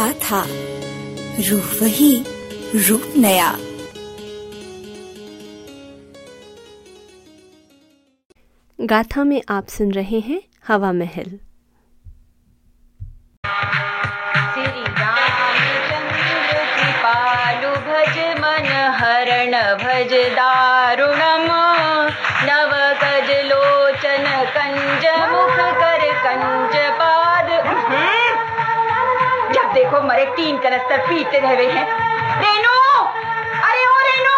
गाथा, रूह वही, रूप नया। गाथा में आप सुन रहे हैं हवा महल। श्री रामचंद्र कृपालु भज मन हरण भज दारुणम, नव गज लोचन कंज मुख कर कंज पाद। जब देखो मरे 3 कनस्तर पीते रहे हैं। रेनू, अरे ओ रेनू।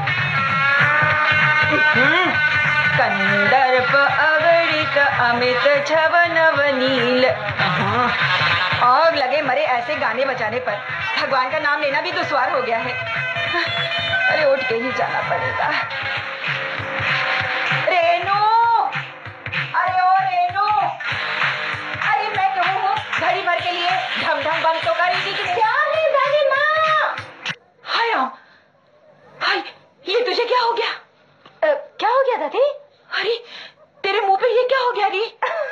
कंदर्प अगणित अमित छव नव नील। और लगे मरे ऐसे गाने बजाने पर भगवान का नाम लेना भी दुश्वार हो गया है। अरे उठ के ही जाना पड़ेगा। रेनू, अरे ओ रेनू, अरे मैं कहूँ हूँ घड़ी भर के लिए ढम ढम बंद तो कर ही दी। क्या है दादी माँ? हाय हाय, ये तुझे क्या हो गया? क्या हो गया दादी? अरे तेरे मुंह पे ये क्या हो गया री?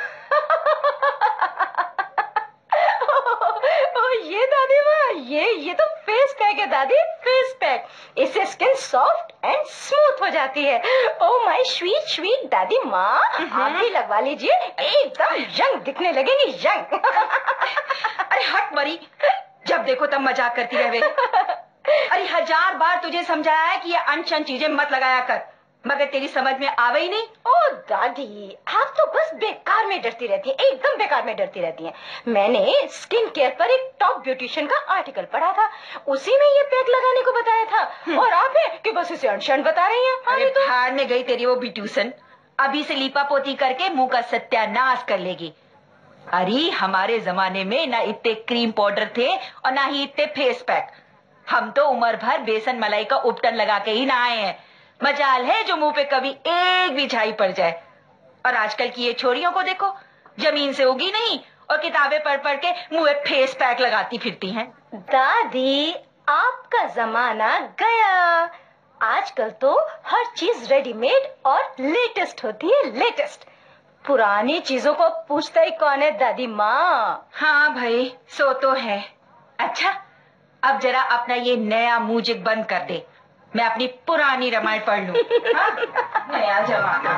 ये दादी माँ, ये तो फेस पैक है दादी, फेस पैक। इससे स्किन सॉफ्ट एंड स्मूथ हो जाती है। ओह माय स्वीट स्वीट दादी माँ, आप भी लगवा लीजिए, एकदम यंग दिखने लगेंगी, यंग। अरे हट मरी, जब देखो तब मजाक करती रहे। अरे 1000 बार तुझे समझाया है कि ये अनशन चीजें मत लगाया कर, मगर तेरी समझ में आवे ही नहीं। ओ दादी, आप तो बस बेकार में डरती रहती हैं, एकदम बेकार में डरती रहती हैं। मैंने स्किन केयर पर एक टॉप ब्यूटिशियन का आर्टिकल पढ़ा था, उसी में ये पैक लगाने को बताया था। और आप हैं कि बस इसे अनशन बता रही हैं। अरे तो भाड़ में गई तेरी वो ब्यूटिशियन, अभी से लीपा पोती करके मुंह का सत्यानाश कर लेगी। अरे हमारे जमाने में ना इतने क्रीम पाउडर थे और ना ही इतने फेस पैक। हम तो उम्र भर बेसन मलाई का उपटन लगा के ही नहाए हैं। मजाल है जो मुंह पे कभी एक भी छाई पड़ जाए। और आजकल की ये छोरियों को देखो, जमीन से उगी नहीं और किताबें पढ़ पढ़ के मुंह पे फेस पैक लगाती फिरती हैं। दादी, आपका जमाना गया। आजकल तो हर चीज रेडीमेड और लेटेस्ट होती है, लेटेस्ट। पुरानी चीजों को पूछता ही कौन है दादी माँ? हाँ भाई, सो तो है। अच्छा, अब जरा अपना ये नया म्यूजिक बंद कर दे, मैं अपनी पुरानी रामायण पढ़ लूं। हाँ? नया जमाना।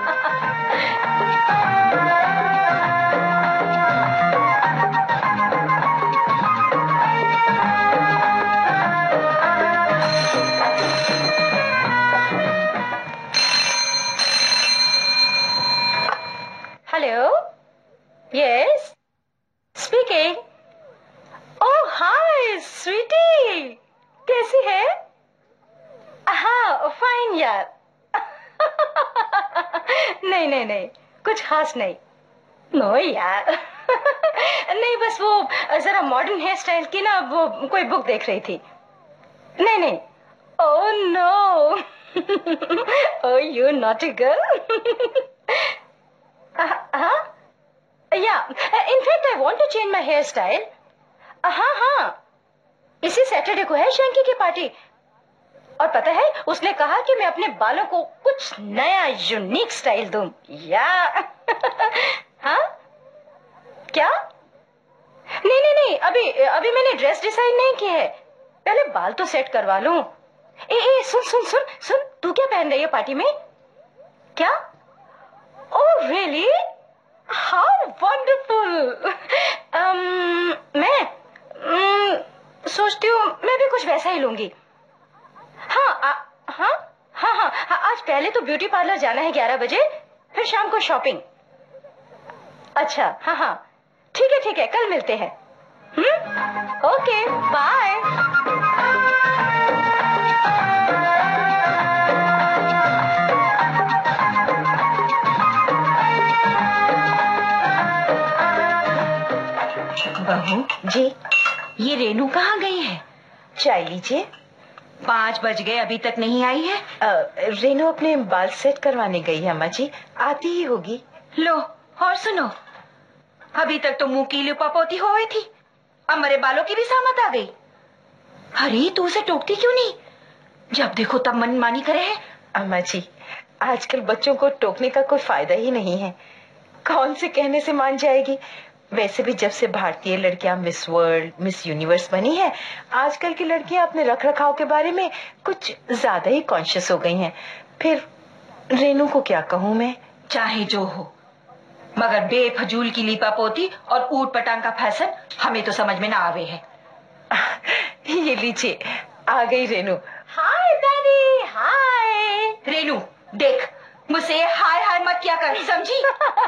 Hello, yes, speaking. Oh hi sweetie, कैसी है? हाँ फाइन यार। नहीं नहीं नहीं, कुछ खास नहीं। नो यार। नहीं, बस वो जरा मॉडर्न हेयर स्टाइल की ना वो कोई बुक देख रही थी। नहीं नहीं। Oh no. Oh you naughty girl. हाँ yeah, in fact I want to change my hair style. हाँ हाँ, इसी सैटरडे को है शैंकी की पार्टी। और पता है, उसने कहा कि मैं अपने बालों को कुछ नया यूनिक स्टाइल दूं। या हाँ क्या? नहीं नहीं नहीं, अभी मैंने ड्रेस डिसाइड नहीं की है, पहले बाल तो सेट करवा लूं। ए सुन सुन सुन सुन, तू क्या पहन रही है पार्टी में? क्या? Oh really, how wonderful. मैं सोचती हूँ मैं भी कुछ वैसा ही लूंगी। हाँ हाँ हाँ हाँ, आज पहले तो ब्यूटी पार्लर जाना है 11 बजे, फिर शाम को शॉपिंग। अच्छा हाँ हाँ, ठीक है, कल मिलते हैं। Okay bye. बहू जी, ये रेनू कहाँ गई है? चाय लीजिए। 5 बज गए, अभी तक नहीं आई है। रेनू अपने बाल सेट करवाने गई है अम्मा जी, आती ही होगी। लो, और सुनो, अभी तक तो मुंह की लिपापोती हो गई थी, अब मेरे बालों की भी सामत आ गई। अरे तू उसे टोकती क्यों नहीं? जब देखो तब मनमानी करे है। अम्मा जी, आजकल बच्चों को टोकने का कोई फायदा ही नहीं है, कौन से कहने से मान जाएगी। वैसे भी जब से भारतीय लड़कियां मिस वर्ल्ड, मिस यूनिवर्स बनी है, आजकल की लड़कियां अपने रख रखाव के बारे में कुछ ज्यादा ही कॉन्शियस हो गई हैं। फिर रेनू को क्या कहूँ मैं? चाहे जो हो, मगर बेफजूल की लीपापोती और ऊट पटांग का फैशन हमें तो समझ में ना आवे है। ये लीजिए, आ गई रेनू। हाय दादी, हाय। रेनू देख, मुझसे हाय हाय मत क्या कर, समझी?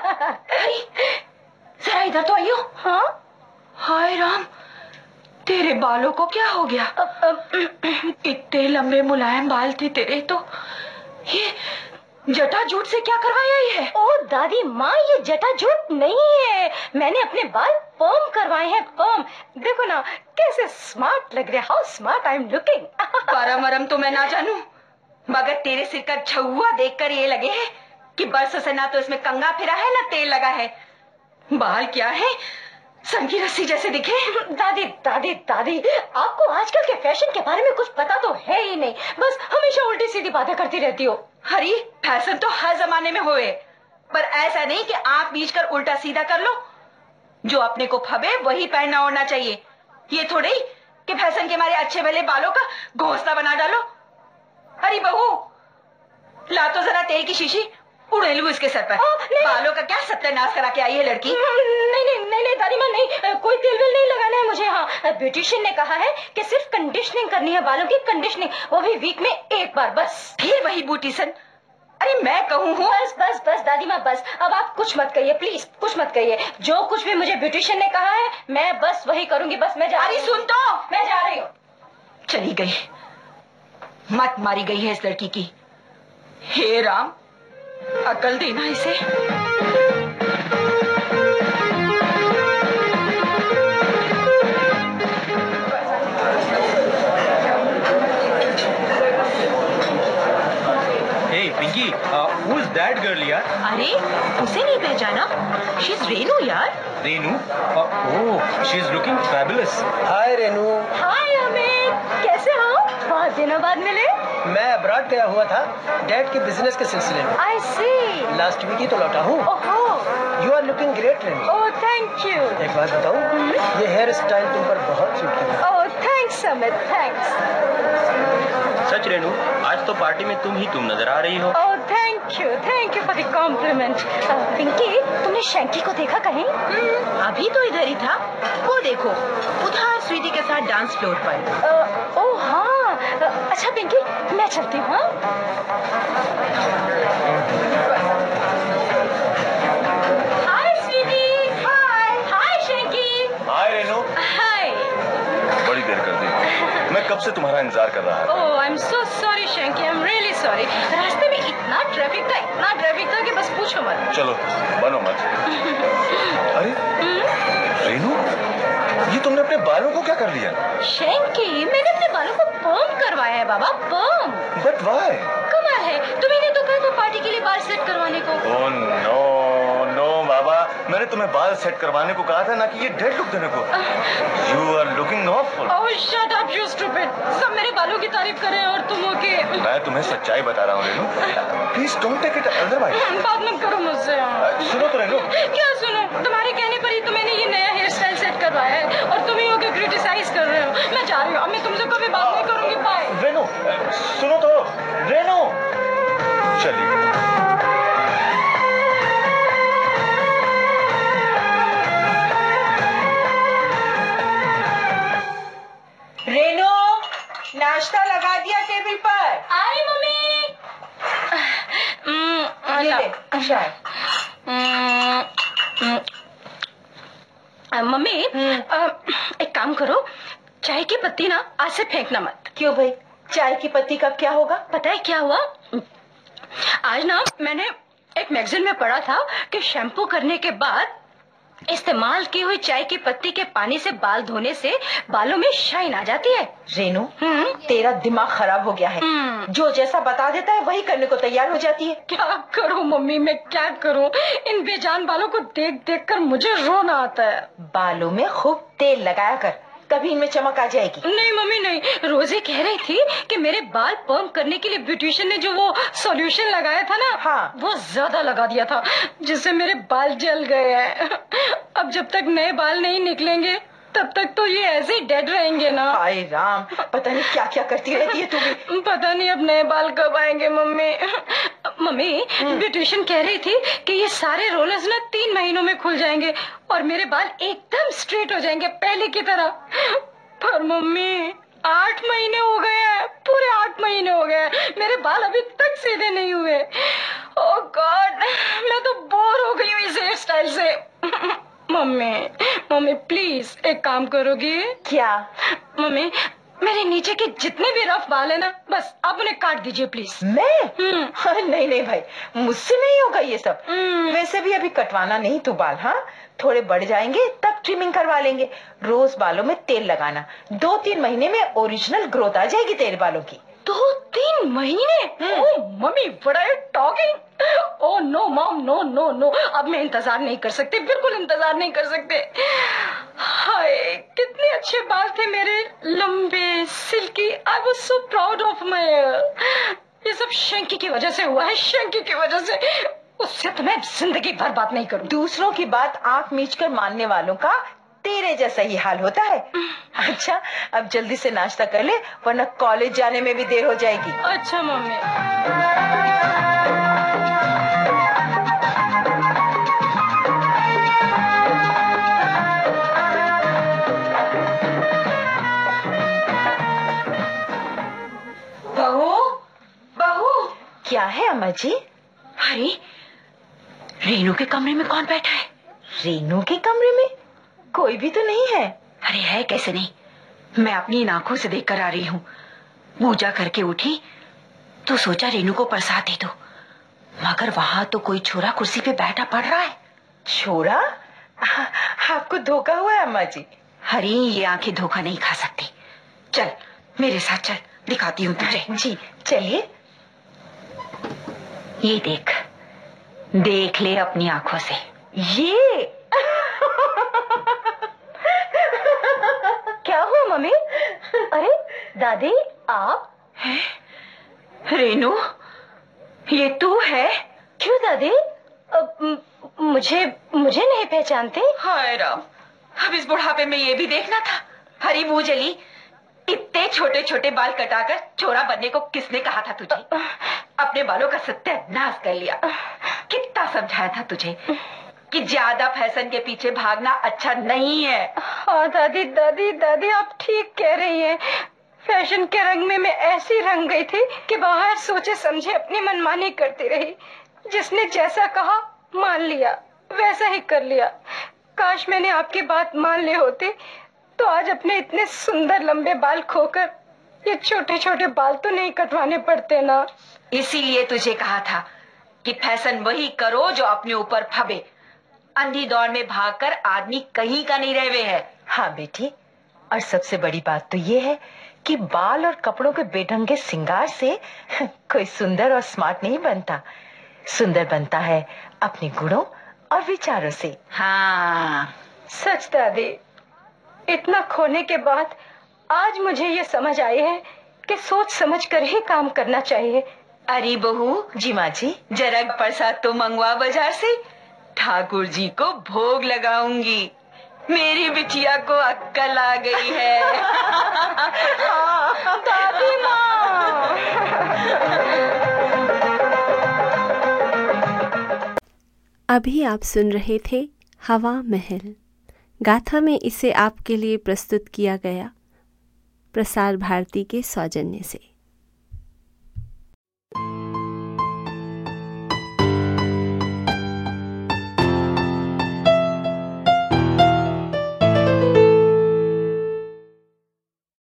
जरा इधर तो आइयो। हाँ? हाय राम, तेरे बालों को क्या हो गया? इतने लंबे मुलायम बाल थे तेरे, तो ये जटा जूट से क्या करवाया ये है? ओ दादी माँ, ये जटा जूट नहीं है, मैंने अपने बाल पर्म करवाए हैं, पर्म। देखो ना कैसे स्मार्ट लग रहे, how smart I am looking. परम वरम तो मैं ना जानू, मगर तेरे सिर का छुआ देखकर ये लगे है कि बरसों से ना तो इसमें कंघा फिरा है ना तेल लगा है। बाल क्या है, सन की रस्सी जैसे दिखे। दादी दादी दादी, आपको आजकल के फैशन के बारे में कुछ पता तो है ही नहीं, बस हमेशा उल्टी सीधी बातें करती रहती हो। हरी, फैशन तो हर जमाने में होए, पर ऐसा नहीं कि आंख बीच कर उल्टा सीधा कर लो। जो अपने को फबे वही पहनना ओढ़ना चाहिए। ये थोड़ी कि फैशन के मारे अच्छे भले बालों का घोंसला बना डालो। अरे बहू, ला तो जरा तेल की शीशी, उड़ेलू इसके सर पर। बालों का क्या सत्यानाश करा के आई है लड़की। नहीं दादी माँ, नहीं, कोई तेल वेल नहीं लगाना है मुझे। हाँ, ब्यूटिशियन ने कहा है कि सिर्फ कंडीशनिंग करनी है, बालों की कंडीशनिंग, वो भी वीक में एक बार बस। फिर वही ब्यूटिशियन? अरे मैं कहूँ हूँ। बस दादी माँ, बस अब आप कुछ मत कहिए, प्लीज कुछ मत कहिए। जो कुछ भी मुझे ब्यूटिशियन ने कहा है मैं बस वही करूंगी। बस मैं जा रही हूँ। सुन तो, मैं जा रही हूँ। चली गई, मत मारी गई है इस लड़की की। हे राम, अकल देना इसे। Hey Pinky, who is that girl यार? अरे उसे नहीं पहचाना? She's रेनू यार। Renu? Oh, she is looking fabulous. हाय रेनू। हाय अमित, कैसे हो? बहुत दिनों बाद मिले। मैं अब्रॉड गया हुआ था डैड के बिजनेस के सिलसिले में। आई सी। लास्ट वीक ही तो लौटा हूँ। ओहो। You are looking great Renu. Oh thank you. एक बात बताऊँ, ये हेयर स्टाइल तुम पर बहुत सूट करेगा। Oh thanks Amit, thanks. सच रेनू, आज तो पार्टी में तुम ही तुम नजर आ रही हो। Oh thank you for the compliment. Pinky, तुमने शैंकी को देखा कहीं? अभी तो इधर ही था, वो देखो उधर स्वीटी के साथ डांस फ्लोर पर। ओह हाँ, अच्छा पिंकी मैं चलती हूँ। हाय स्वीटी। हाय शैंकी। हाय रेनू। हाय। बड़ी देर कर दी, मैं कब से तुम्हारा इंतजार कर रहा था। Oh I am so sorry Shanky, I am really sorry. रास्ते में इतना ट्रैफिक था कि बस पूछो मत। चलो बनो मत। अरे रेनू, ये तुमने अपने बालों को क्या कर लिया? शैंकी, मैंने अपने बालों को पर्म करवाया है बाबा, पर्म। But why? कमाल है, तुम्हें तो कहा था पार्टी के लिए बाल सेट करवाने को। ओह नो बाबा, मैंने तुम्हें बाल सेट करवाने को कहा था, ना कि ये डेड लुक देने को। You are looking awful. Oh shut up you stupid, सब मेरे बालों की तारीफ कर रहे हैं और तुम हो के। मैं तुम्हें सच्चाई बता रहा हूँ Renu, please don't take it otherwise. बात मत करो मुझसे। सुनो तो रेनू। क्या सुनो? तुम्हारे कहने पर ही तो मैंने ये नया हेयर स्टाइल सेट करवाया है और तुम ही हो के क्रिटिसाइज कर रहे हो। मैं जा रही हूँ, अब मैं तुमसे कभी बात नहीं करूंगी। बाय। रेनू सुनो तो, रेनू चलिए। रेनू, नाश्ता लगा दिया टेबल पर। आई मम्मी। ये ले चाय। मम्मी एक काम करो, चाय की पत्ती ना आज से फेंकना मत। क्यों भाई, चाय की पत्ती का क्या होगा? पता है क्या हुआ? आज ना मैंने एक मैगजीन में पढ़ा था कि शैम्पू करने के बाद इस्तेमाल की हुई चाय की पत्ती के पानी से बाल धोने से बालों में शाइन आ जाती है। रेनू, तेरा दिमाग खराब हो गया है। जो जैसा बता देता है वही करने को तैयार हो जाती है। क्या करूं मम्मी, मैं क्या करूं? इन बेजान बालों को देख देख कर मुझे रोना आता है। बालों में खूब तेल लगाया कर, तभी इनमें चमक आ जाएगी। नहीं मम्मी नहीं, रोजी कह रही थी कि मेरे बाल पर्म करने के लिए ब्यूटिशियन ने जो वो सॉल्यूशन लगाया था ना, हाँ। वो ज्यादा लगा दिया था जिससे मेरे बाल जल गए हैं। अब जब तक नए बाल नहीं निकलेंगे तब तक तो ये ऐसे ही डेड रहेंगे ना। हाय राम, पता नहीं क्या क्या करती रहती है तू भी। पता नहीं अब नए बाल कब आएंगे मम्मी। मम्मी ब्यूटिशियन कह रही थी कि ये सारे रोलर्स ना 3 महीनों में खुल जाएंगे और मेरे बाल एकदम स्ट्रेट हो जाएंगे पहले की तरह। पर मम्मी 8 महीने हो गए हैं, पूरे 8 महीने हो गए, मेरे बाल अभी तक सीधे नहीं हुए। ओह गॉड, मैं तो बोर हो गई हूँ इस हेयर स्टाइल से। मम्मी प्लीज एक काम करोगी? क्या? मम्मी मेरे नीचे के जितने भी रफ बाल है ना, बस आप उन्हें काट दीजिए प्लीज। मैं? हाँ, नहीं भाई, मुझसे नहीं होगा ये सब। वैसे भी अभी कटवाना नहीं तू बाल, हाँ थोड़े बढ़ जाएंगे तब ट्रिमिंग करवा लेंगे। रोज बालों में तेल लगाना, 2-3 महीने में ओरिजिनल ग्रोथ आ जाएगी तेरे बालों की। 2-3 महीने? ओह मम्मी what are you talking? Oh no mom, no no no, अब मैं इंतजार नहीं कर सकती, बिल्कुल इंतजार नहीं कर सकते। हाय कितने अच्छे बाल थे मेरे, लंबे silky. I was so proud of my hair. ये सब शंकी की वजह से हुआ है, शंकी की वजह से। उससे तो मैं जिंदगी भर बात नहीं करूं। दूसरों की बात आंख मीचकर मानने वालों का तेरे जैसा ही हाल होता है। अच्छा अब जल्दी से नाश्ता कर ले, वरना कॉलेज जाने में भी देर हो जाएगी। अच्छा मम्मी। बहू क्या है अम्मा जी? अरे रेनू के कमरे में कौन बैठा है? रेनू के कमरे में कोई भी तो नहीं है। अरे है कैसे नहीं, मैं अपनी आंखों से देख कर आ रही हूँ। पूजा करके उठी तो सोचा रेनू को प्रसाद दे दो, मगर वहां तो कोई छोरा कुर्सी पे बैठा पड़ रहा है। छोरा? आपको धोखा हुआ है अम्मा जी। अरे ये आंखें धोखा नहीं खा सकती। चल मेरे साथ चल, दिखाती हूँ तुझे। जी चलिए। ये देख, देख ले अपनी आंखों से। ये क्या हुआ मम्मी? अरे दादी आप हैं? रेनू ये तू है? क्यों दादी? मुझे नहीं पहचानते? हाय राम, अब इस बुढ़ापे में ये भी देखना था। हरी मुंह जली, इतने छोटे छोटे बाल कटाकर छोरा बनने को किसने कहा था तुझे? अपने बालों का सत्यानाश कर लिया। कितना समझाया था तुझे कि ज्यादा फैशन के पीछे भागना अच्छा नहीं है। हाँ दादी आप ठीक कह रही हैं। फैशन के रंग में मैं ऐसी रंग गई थी कि बाहर सोचे समझे अपनी मनमानी करती रही। जिसने जैसा कहा मान लिया, वैसा ही कर लिया। काश मैंने आपकी बात मान ली होती तो आज अपने इतने सुंदर लंबे बाल खोकर ये छोटे छोटे बाल तो नहीं कटवाने पड़ते ना। इसीलिए तुझे कहा था कि फैशन वही करो जो अपने ऊपर फबे। अंधी दौड़ में भागकर आदमी कहीं का नहीं रहे है। हाँ बेटी, और सबसे बड़ी बात तो ये है कि बाल और कपड़ों के बेढंगे श्रृंगार से कोई सुंदर और स्मार्ट नहीं बनता। सुंदर बनता है अपने गुणों और विचारों से। हाँ सच दादी, इतना खोने के बाद आज मुझे ये समझ आई है कि सोच समझ कर ही काम करना चाहिए। अरे बहू जी, माँ जी जरा प्रसाद तो मंगवा बाजार से, ठाकुर जी को भोग लगाऊंगी। मेरी बिटिया को अक्कल आ गई है। दादी माँ। अभी आप सुन रहे थे हवा महल। गाथा में इसे आपके लिए प्रस्तुत किया गया प्रसार भारती के सौजन्य से।